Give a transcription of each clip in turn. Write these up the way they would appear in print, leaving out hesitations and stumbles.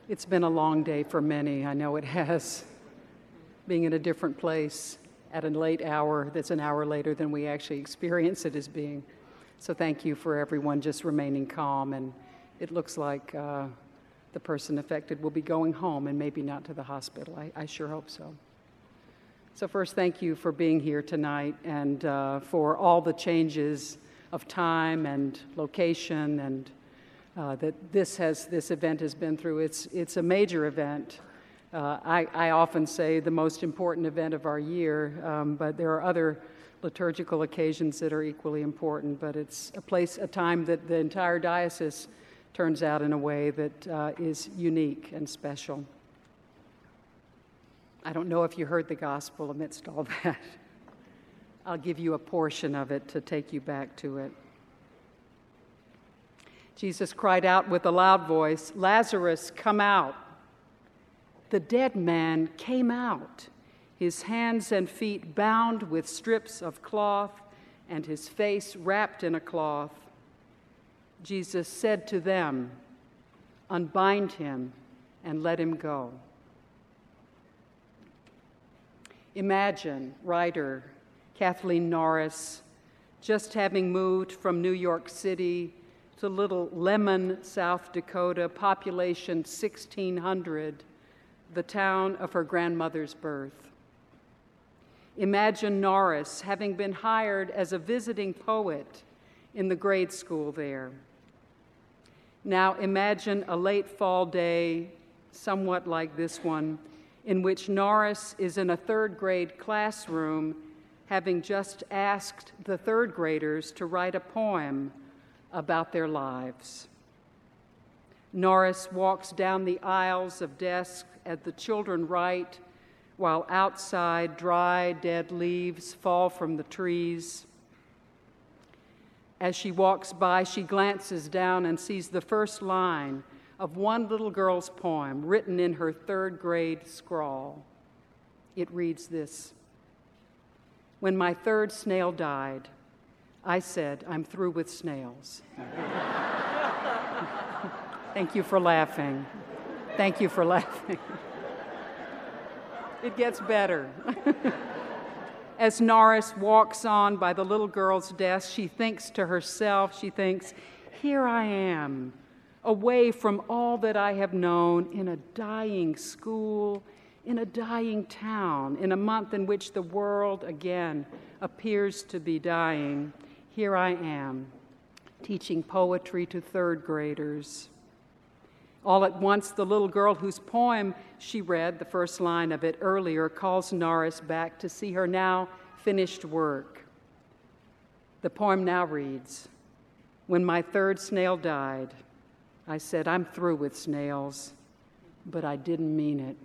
It's been a long day for many. I know it has. Being in a different place at a late hour that's an hour later than we actually experience it as being. So thank you for everyone just remaining calm. And it looks like the person affected will be going home and maybe not to the hospital. I sure hope so. So first, thank you for being here tonight and for all the changes of time and location and that this event has been through. It's a major event. I often say the most important event of our year, but there are other liturgical occasions that are equally important. But it's a time that the entire diocese turns out in a way that is unique and special. I don't know if you heard the gospel amidst all that. I'll give you a portion of it to take you back to it. Jesus cried out with a loud voice, "Lazarus, come out." The dead man came out, his hands and feet bound with strips of cloth and his face wrapped in a cloth. Jesus said to them, "Unbind him and let him go." Imagine writer Kathleen Norris just having moved from New York City to little Lemon, South Dakota, population 1,600, the town of her grandmother's birth. Imagine Norris having been hired as a visiting poet in the grade school there. Now imagine a late fall day, somewhat like this one, in which Norris is in a third grade classroom having just asked the third graders to write a poem about their lives. Norris walks down the aisles of desks as the children write, while outside dry, dead leaves fall from the trees. As she walks by, she glances down and sees the first line of one little girl's poem written in her third grade scrawl. It reads this: "When my third snail died, I said, I'm through with snails." Thank you for laughing. Thank you for laughing. It gets better. As Norris walks on by the little girl's desk, she thinks to herself, here I am, away from all that I have known, in a dying school, in a dying town, in a month in which the world again appears to be dying. Here I am, teaching poetry to third graders. All at once, the little girl whose poem she read, the first line of it earlier, calls Norris back to see her now finished work. The poem now reads, "When my third snail died, I said, I'm through with snails, but I didn't mean it."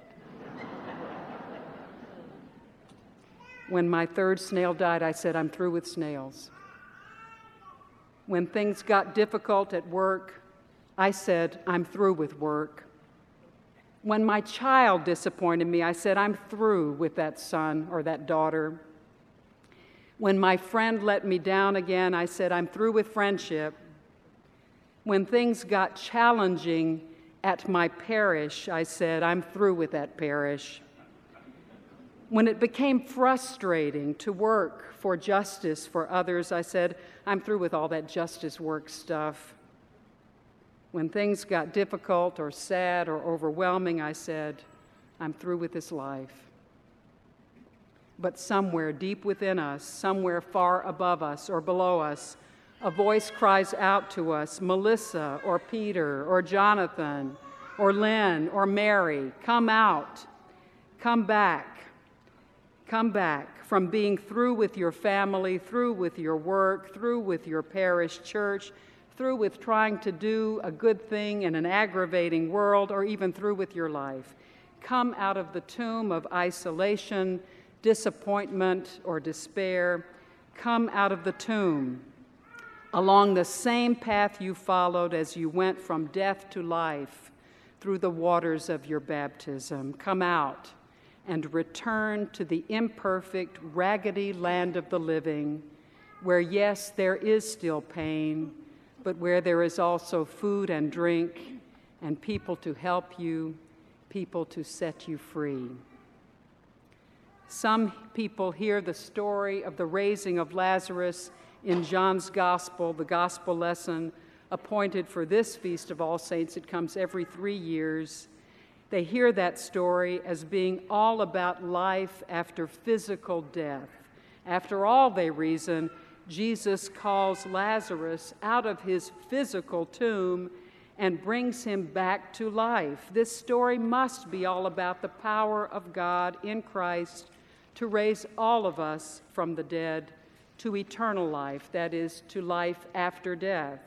When my third snail died, I said, I'm through with snails. When things got difficult at work, I said, I'm through with work. When my child disappointed me, I said, I'm through with that son or that daughter. When my friend let me down again, I said, I'm through with friendship. When things got challenging at my parish, I said, I'm through with that parish. When it became frustrating to work for justice for others, I said, I'm through with all that justice work stuff. When things got difficult or sad or overwhelming, I said, I'm through with this life. But somewhere deep within us, somewhere far above us or below us, a voice cries out to us, Melissa or Peter or Jonathan or Lynn or Mary, come out, come back. Come back from being through with your family, through with your work, through with your parish church, through with trying to do a good thing in an aggravating world, or even through with your life. Come out of the tomb of isolation, disappointment, or despair. Come out of the tomb along the same path you followed as you went from death to life through the waters of your baptism. Come out and return to the imperfect, raggedy land of the living, where, yes, there is still pain, but where there is also food and drink, and people to help you, people to set you free. Some people hear the story of the raising of Lazarus in John's Gospel, the Gospel lesson appointed for this Feast of All Saints. It comes every 3 years. They hear that story as being all about life after physical death. After all, they reason, Jesus calls Lazarus out of his physical tomb and brings him back to life. This story must be all about the power of God in Christ to raise all of us from the dead to eternal life, that is, to life after death.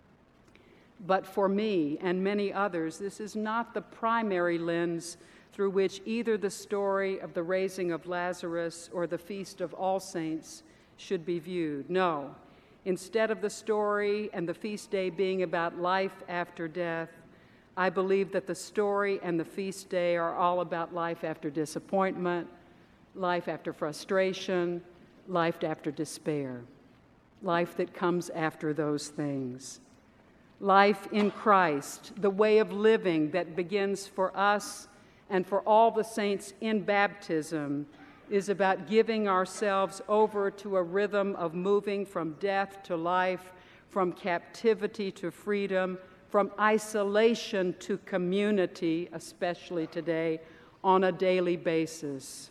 But for me and many others, this is not the primary lens through which either the story of the raising of Lazarus or the Feast of All Saints should be viewed. No, instead of the story and the feast day being about life after death, I believe that the story and the feast day are all about life after disappointment, life after frustration, life after despair, life that comes after those things. Life in Christ, the way of living that begins for us and for all the saints in baptism, is about giving ourselves over to a rhythm of moving from death to life, from captivity to freedom, from isolation to community, especially today, on a daily basis.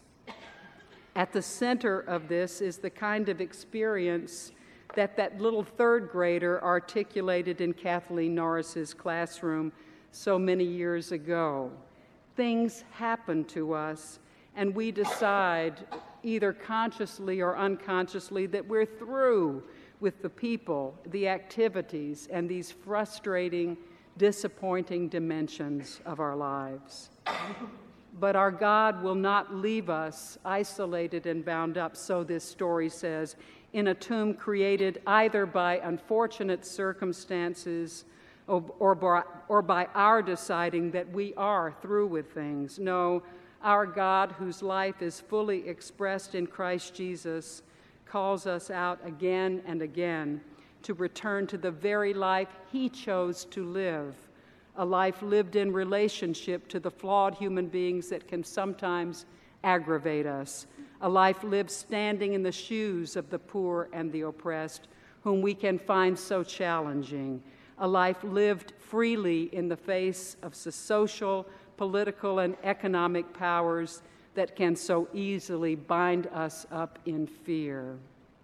At the center of this is the kind of experience that little third grader articulated in Kathleen Norris's classroom so many years ago. Things happen to us, and we decide, either consciously or unconsciously, that we're through with the people, the activities, and these frustrating, disappointing dimensions of our lives. But our God will not leave us isolated and bound up, so this story says, in a tomb created either by unfortunate circumstances or by our deciding that we are through with things. No, our God, whose life is fully expressed in Christ Jesus, calls us out again and again to return to the very life he chose to live, a life lived in relationship to the flawed human beings that can sometimes aggravate us, a life lived standing in the shoes of the poor and the oppressed, whom we can find so challenging, a life lived freely in the face of the social, political, and economic powers that can so easily bind us up in fear.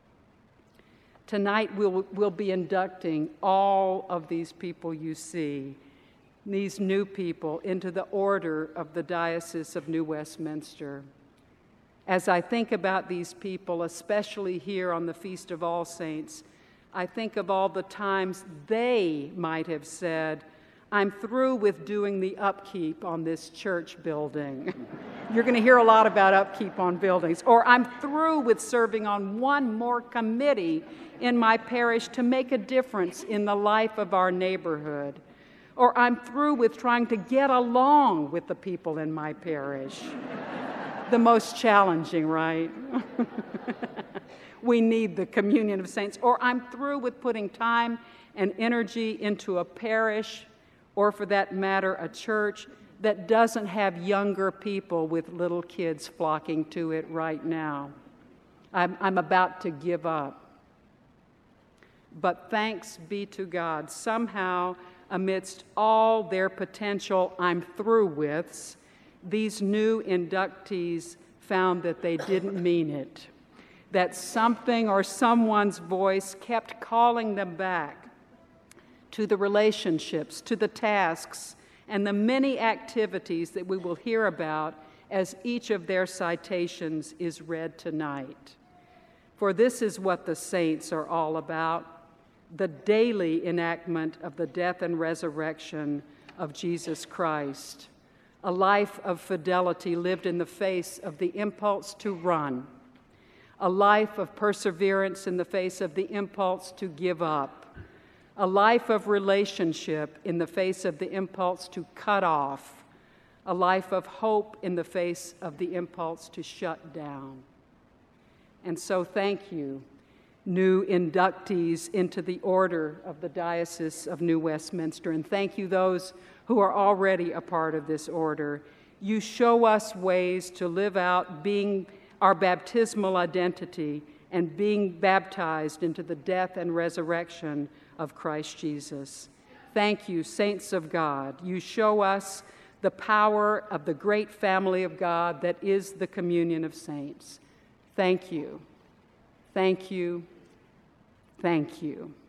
Tonight we'll be inducting all of these people you see, these new people, into the order of the Diocese of New Westminster. As I think about these people, especially here on the Feast of All Saints, I think of all the times they might have said, I'm through with doing the upkeep on this church building. You're going to hear a lot about upkeep on buildings. Or I'm through with serving on one more committee in my parish to make a difference in the life of our neighborhood. Or I'm through with trying to get along with the people in my parish. The most challenging, right? We need the communion of saints. Or I'm through with putting time and energy into a parish, or for that matter, a church that doesn't have younger people with little kids flocking to it right now. I'm about to give up. But thanks be to God, somehow, amidst all their potential I'm through withs, these new inductees found that they didn't mean it, that something or someone's voice kept calling them back to the relationships, to the tasks, and the many activities that we will hear about as each of their citations is read tonight. For this is what the saints are all about, the daily enactment of the death and resurrection of Jesus Christ, a life of fidelity lived in the face of the impulse to run, a life of perseverance in the face of the impulse to give up, a life of relationship in the face of the impulse to cut off, a life of hope in the face of the impulse to shut down. And so thank you, new inductees into the order of the Diocese of New Westminster, and thank you those who are already a part of this order. You show us ways to live out being our baptismal identity and being baptized into the death and resurrection of Christ Jesus. Thank you, saints of God. You show us the power of the great family of God that is the communion of saints. Thank you. Thank you. Thank you.